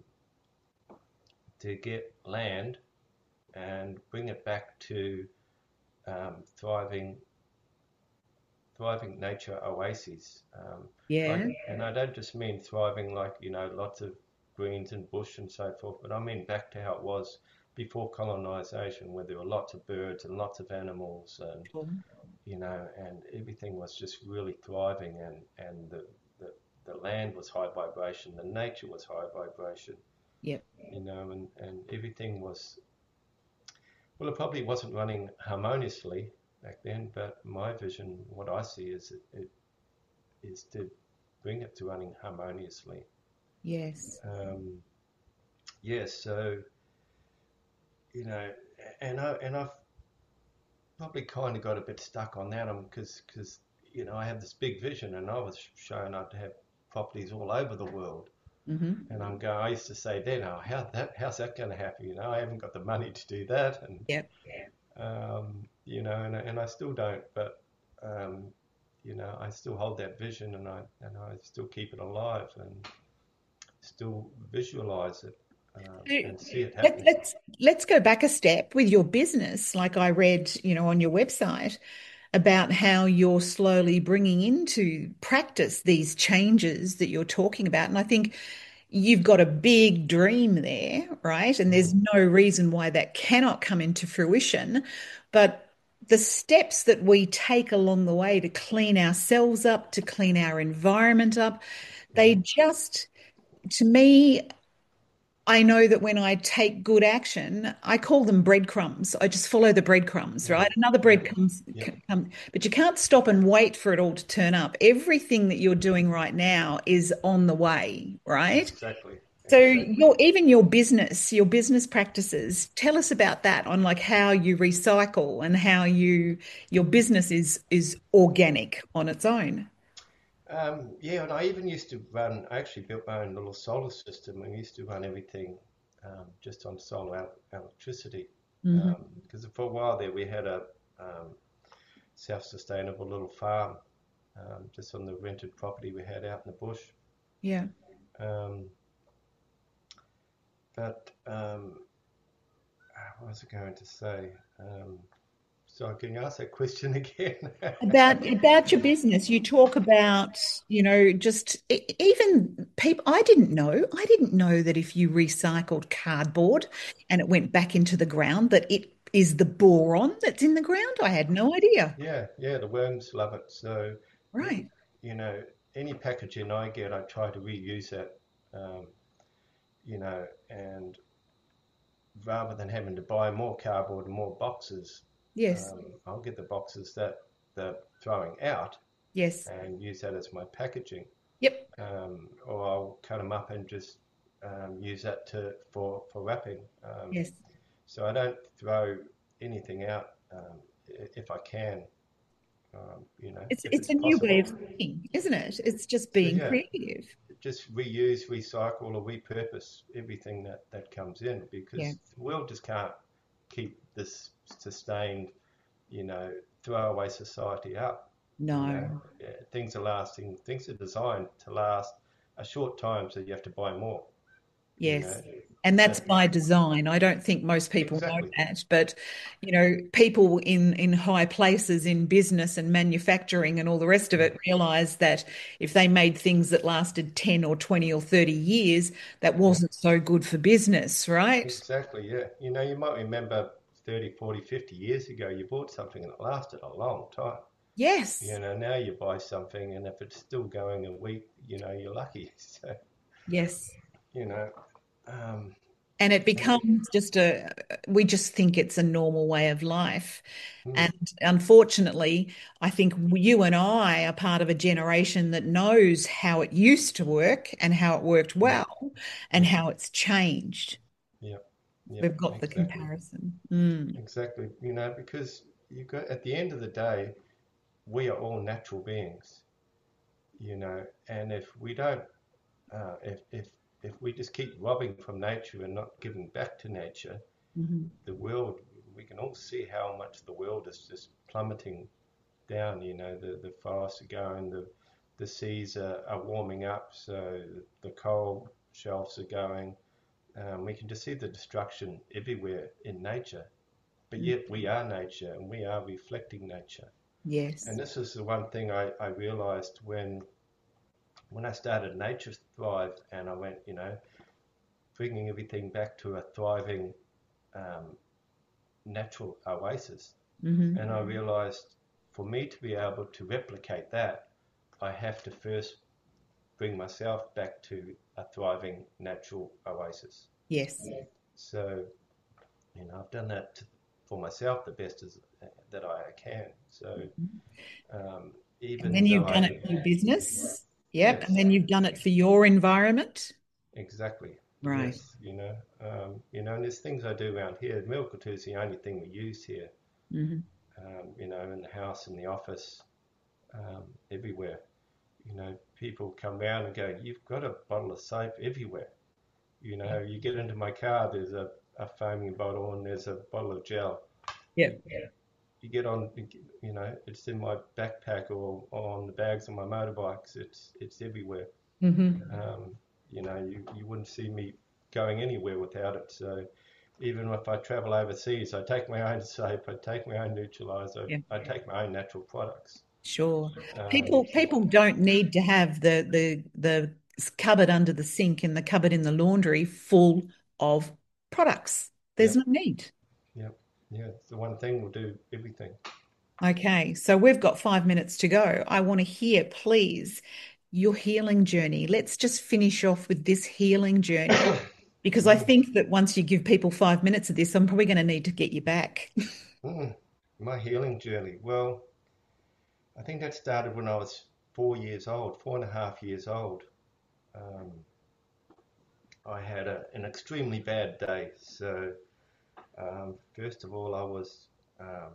to get land and bring it back to um, thriving thriving nature oases. Um, like, Yeah. and I don't just mean thriving like, you know, lots of greens and bush and so forth, but I mean back to how it was before colonization, where there were lots of birds and lots of animals, and Sure. you know, and everything was just really thriving, and and the the, the land was high vibration, the nature was high vibration, Yep. you know, and and everything was, well, it probably wasn't running harmoniously back then, but my vision, what I see is it, it is to bring it to running harmoniously. Yes. Um, yes, so you know, and I and I've probably kind of got a bit stuck on that, because because you know I have this big vision, and I was shown I'd have properties all over the world, Hmm. and I'm going. I used to say then, oh, how that how's that going to happen? You know, I haven't got the money to do that, and Yep. um, you know, and and I still don't, but um, you know, I still hold that vision, and I and I still keep it alive, and still visualize it, um, So and see it Let, happening. let's let's go back a step with your business. Like I read, you know, on your website about how you're slowly bringing into practice these changes that you're talking about. And I think you've got a big dream there, right? And there's Mm, no reason why that cannot come into fruition. But the steps that we take along the way to clean ourselves up, to clean our environment up, they mm, just, to me, I know that when I take good action, I call them breadcrumbs. I just follow the breadcrumbs, right? mm, Another bread yep, comes, yep, come, but you can't stop and wait for it all to turn up. Everything that you're doing right now is on the way, right? exactly, So exactly. your even your business, your business practices, tell us about that on like how you recycle and how you your business is is organic on its own. Um, yeah, and I even used to run. I actually built my own little solar system. I used to run everything um, just on solar el- electricity, Hmm. because for a while there we had a um, self-sustainable little farm, um, just on the rented property we had out in the bush. Yeah. Um, but um, what was I going to say? Um, so can you ask that question again? About about your business, you talk about, you know, just e- even people. I didn't know. I didn't know that if you recycled cardboard and it went back into the ground, that it is the boron that's in the ground. I had no idea. Yeah, yeah, the worms love it. So, Right. you know, any packaging I get, I try to reuse it, um, you know, and rather than having to buy more cardboard and more boxes, Yes. um, I'll get the boxes that they're throwing out Yes. and use that as my packaging, Yep. um, or I'll cut them up and just um, use that to for for wrapping. Um, Yes. so I don't throw anything out um, if I can, um, you know, It's if it's it's a new way possible. of thinking, isn't it? It's just So being yeah, creative. just reuse, recycle, or repurpose everything that that comes in, Yeah. because the world just can't keep this sustained, you know, throwaway society up. You know, No. yeah, things are lasting, things are designed to last a short time, so you have to buy more. you Yes. know. And that's But by design. I don't think most people know exactly, that, but you know, people in in high places in business and manufacturing and all the rest of yeah, it realize that if they made things that lasted ten or twenty or thirty years, that yeah, wasn't so good for business, right? exactly, yeah. You know, you might remember thirty, forty, fifty years ago, you bought something and it lasted a long time. You Yes. know, now you buy something and if it's still going a week, you know, you're lucky. So, Yes. you know, um, And it and it, becomes just a, we just think it's a normal way of life. mm, And unfortunately, I think you and I are part of a generation that knows how it used to work and how it worked yeah, well and yeah, how it's changed. yeah, yeah, We've got the exactly, comparison. Mm. exactly. You know, because you got at the end of the day, we are all natural beings, you know, and if we don't, uh, if if if we just keep robbing from nature and not giving back to nature, Mhm. the world, we can all see how much the world is just plummeting down. You know, the the forests are going, the the seas are, are warming up, so the coal shelves are going. Um, we can just see the destruction everywhere in nature, but Mm. yet we are nature and we are reflecting nature. And Yes. this is the one thing I, I realized when when I started Nature Thrive and I went, you know, bringing everything back to a thriving um, natural oasis. Hmm. And I realized for me to be able to replicate that, I have to first bring myself back to a thriving natural oasis. Yes. So, you know, I've done that for myself the best as, that I can. So, um, And even then though you've done I, it for your business. Yep. And yes, then you've done it for your environment. exactly. Right. Yes, you know, um, you know, and there's things I do around here. Miracle Two is the only thing we use here. Hmm. Um, you know, in the house, in the office, um, everywhere. You know, people come round and go, "You've got a bottle of soap everywhere." You know, you get into my car, there's a, a foaming bottle and there's a bottle of gel. Yep. You get on, you know, it's in my backpack or, or on the bags of my motorbikes. It's it's everywhere. Hmm. Um, you know, you, you wouldn't see me going anywhere without it. So even if I travel overseas, I take my own soap, I take my own neutralizer, Yeah. I take my own natural products. Sure. Um, People people don't need to have the the the cupboard under the sink and the cupboard in the laundry full of products. There's yep, no need. yep, yeah. It's the one thing will do everything. Okay, so we've got five minutes to go. I want to hear, please, your healing journey. Let's just finish off with this healing journey because I Mm, think that once you give people five minutes of this, I'm probably going to need to get you back. mm. My healing journey. Well, I think that started when I was four years old, four and a half years old. Um, I had a, an extremely bad day. So, um, first of all, I was um,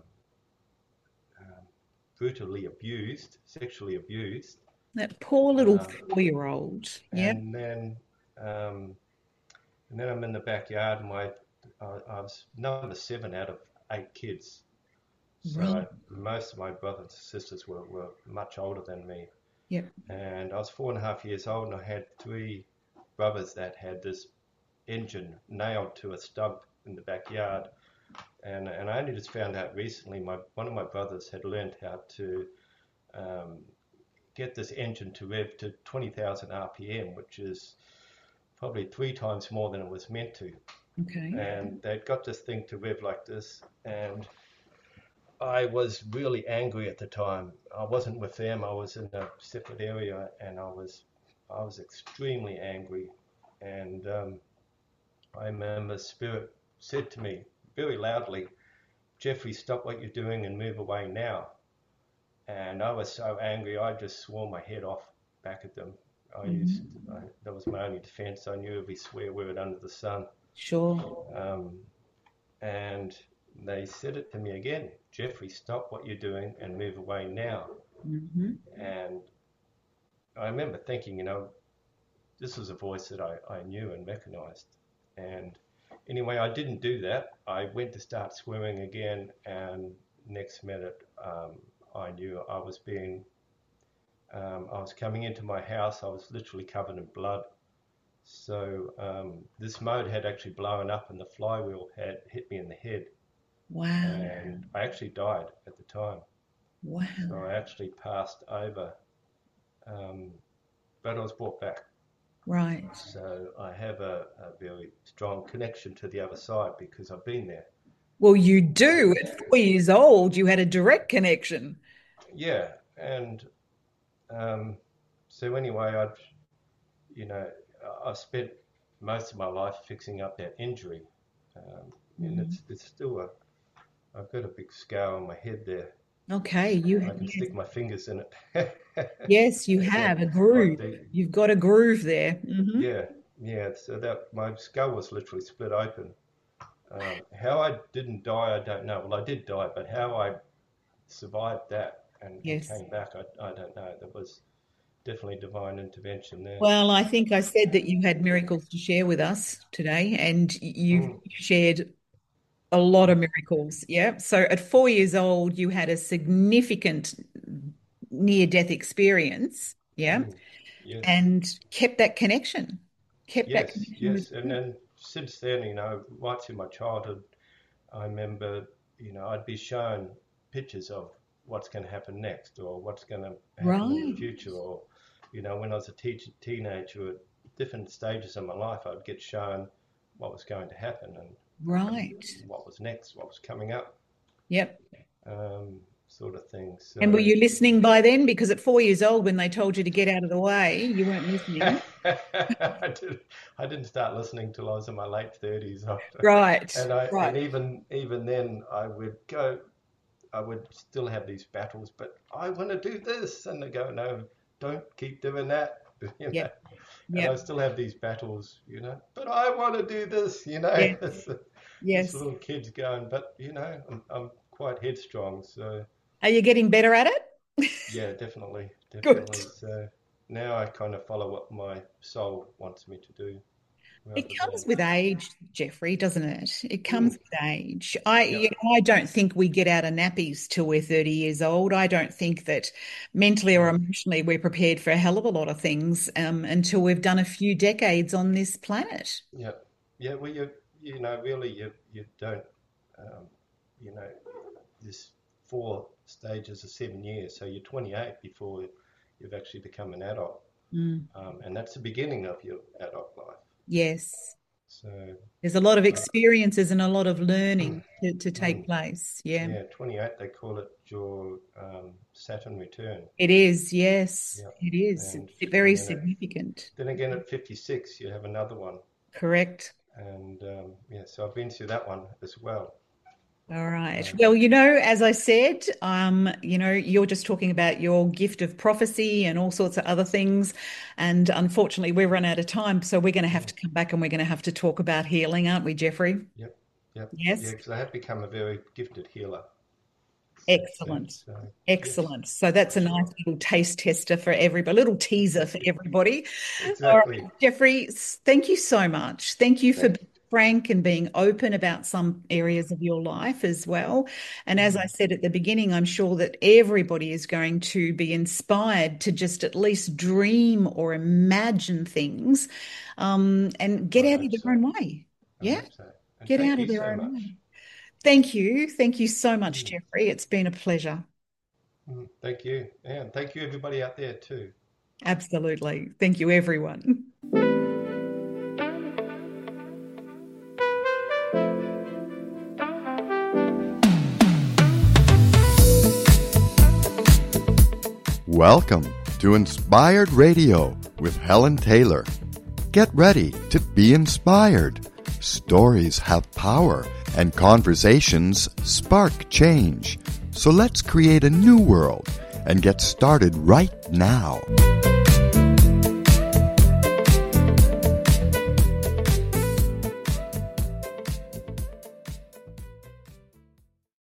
um, brutally abused, sexually abused. That poor little Um, four-year-old. Yeah. and then, um, and then I'm in the backyard. My, I, I was number seven out of eight kids. So I, Right. most of my brothers and sisters were, were much older than me. Yep. And I was four and a half years old, and I had three brothers that had this engine nailed to a stump in the backyard. And and I only just found out recently. My one of my brothers had learned how to um, get this engine to rev to twenty thousand R P M, which is probably three times more than it was meant to. Okay. And they'd got this thing to rev like this, and I was really angry at the time. I wasn't with them. I was in a separate area, and I was I was extremely angry. And um, I remember Spirit said to me very loudly, "Jeffrey, stop what you're doing and move away now." And I was so angry, I just swore my head off back at them. I used Mhm. I, that was my only defense. I knew every swear word under the sun. Sure. Um, and they said it to me again, "Jeffrey, stop what you're doing and move away now." Hmm. And I remember thinking, you know, this was a voice that I, I knew and recognized. And anyway, I didn't do that. I went to start swearing again, and next minute, um, I knew I was being, um, I was coming into my house. I was literally covered in blood. So um, this motor had actually blown up and the flywheel had hit me in the head. Wow. And I actually died at the time. Wow. So I actually passed over, um, but I was brought back. Right. So I have a, a very strong connection to the other side because I've been there. Well, you do. At four years old, you had a direct connection. Yeah. And um, so anyway, I've, you know, I've spent most of my life fixing up that injury. Um, and mm. it's, it's still a, I've got a big scar on my head there. Okay, you I have, can yes. stick my fingers in it. Yes, you have a groove. The, You've got a groove there. Mm-hmm. Yeah, yeah. So that my skull was literally split open. Um, how I didn't die, I don't know. Well, I did die, but how I survived that and, yes. and came back, I, I don't know. There was definitely divine intervention there. Well, I think I said that you had miracles to share with us today, and you mm. shared a lot of miracles. Yeah. So at four years old, you had a significant near-death experience. Yeah. Mm. Yes. And kept that connection. Kept yes, that connection. Yes. With and you. Then since then, you know, right through my childhood, I remember, you know, I'd be shown pictures of what's going to happen next or what's going to happen right. in the future. Or, you know, when I was a teacher, teenager at different stages of my life, I'd get shown what was going to happen and right. what was next, what was coming up. Yep. Um, sort of thing. So, and were you listening by then? Because at four years old, when they told you to get out of the way, you weren't listening. I, did, I didn't start listening till I was in my late thirties. Right. And, I, right. and even even then, I would go, I would still have these battles, but I want to do this. And they go, no, don't keep doing that. You know? Yep. And yep. I still have these battles, you know, but I want to do this, you know. Yes. this, yes. this little kid's going, but, you know, I'm, I'm quite headstrong, so. Are you getting better at it? Yeah, definitely, definitely. Good. So now I kind of follow what my soul wants me to do. It comes with age, Jeffrey, doesn't it? It comes mm. with age. I, yeah. you know, I don't think we get out of nappies till we're thirty years old. I don't think that mentally or emotionally we're prepared for a hell of a lot of things um, until we've done a few decades on this planet. Yeah, yeah. Well, you, you know, really, you, you don't, um, you know, this four stages of seven years. So you're twenty-eight before you've actually become an adult. Mm. Um, and that's the beginning of your adult life. Yes. So there's a lot of experiences uh, and a lot of learning to, to take mm. place. Yeah. Yeah. twenty-eight, they call it your um, Saturn return. It is. Yes, yeah. it is. And, it's very and then significant. At, then again, at fifty-six, you have another one. Correct. And um, yeah, so I've been through that one as well. All right. Well, you know, as I said, um, you know, you're just talking about your gift of prophecy and all sorts of other things. And unfortunately, we've run out of time. So we're going to have to come back and we're going to have to talk about healing, aren't we, Jeffrey? Yep. Yep. Yes. Yeah, because I have become a very gifted healer. Excellent. So, Excellent. Yes. So that's a nice little taste tester for everybody, a little teaser for everybody. Exactly. All right, Jeffrey, thank you so much. Thank you for being frank and being open about some areas of your life as well. And as I said at the beginning, I'm sure that everybody is going to be inspired to just at least dream or imagine things um, and get I out of their so. own way. I yeah. So. Get out of their so own much. way. Thank you. Thank you so much, mm. Jeffrey. It's been a pleasure. Mm, thank you. And thank you, everybody out there too. Absolutely. Thank you, everyone. Welcome to Inspired Radio with Helen Taylor. Get ready to be inspired. Stories have power and conversations spark change. So let's create a new world and get started right now.